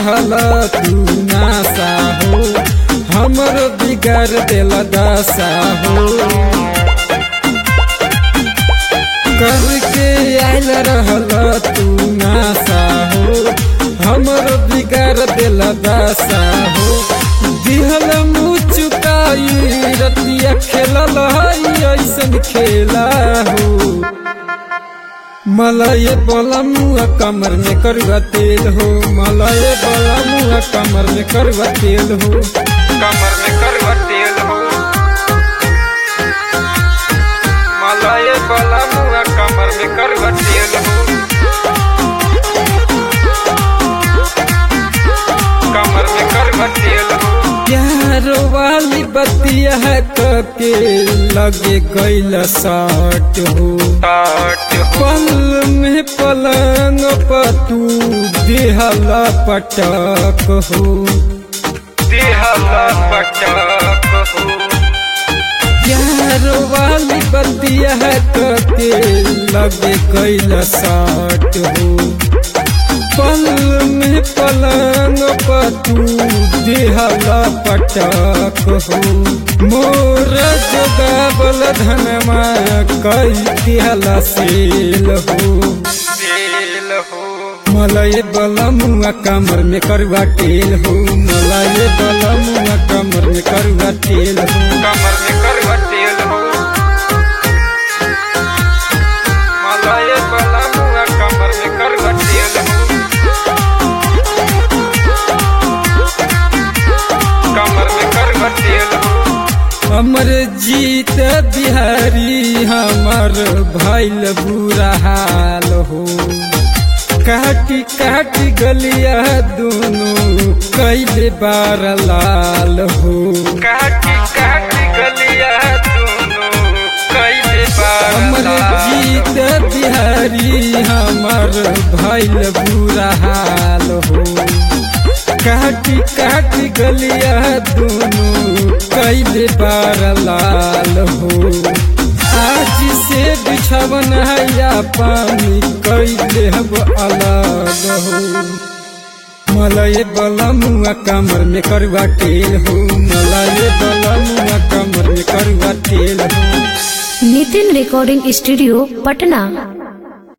रहला तू नासा हो, हमर बिगाड़ देला दशा हो। करके आयल रहला तू नासा हो, हमर बिगाड़ देला दशा हो। दिहल मुँह चुकाई रतिया खेलल ऐसन खेला हो। मलय बोला मुआ कमर में करुआ तेल हो, मलय बोला मुआ कमर में करुआ तेल हो, कमर में करुआ तेल हो। मलय बोला मुआ कमर में करुआ तेल हो, कमर में करुआ तेल हो। प्यार वाली बतिया के लगे गैल साट हो, पल में पलंग पतू देहला पटक हो, देहला पटक हो। प्यार वाली बतिया के लगे गैल साट हो, पल में पलंग पतू देहला पटक हो। मोर जोगावल धनमा कई देहला सेल हो, सेल हो। मलय बला मुआ कमर में करुआ तेल हो, मलय बला मुआ कमर में करुआ तेल हो, कमर में करुआ तेल हो। मलय बला मुआ कमर में करुआ तेल हो, कमर में करुआ तेल हो। हमर जीत बिहारी हमर भइल बुरा हाल हो, काटी काटी गलिया दोनों कैले बार लाल हो, काटी काटी गलिया दोनों कैले बार हमर जीत बिहारी हमर भइल बुरा हाल हो, काटी काटी गलिया दोनों कैले बार लाल हो। आज से बिछवन हैया पानी कैले हब अलग हो। मलय बला मुआ कमर में करुआ तेल हो, मलय बला मुआ कमर में करुआ तेल हो। Nitin recording studio Patna.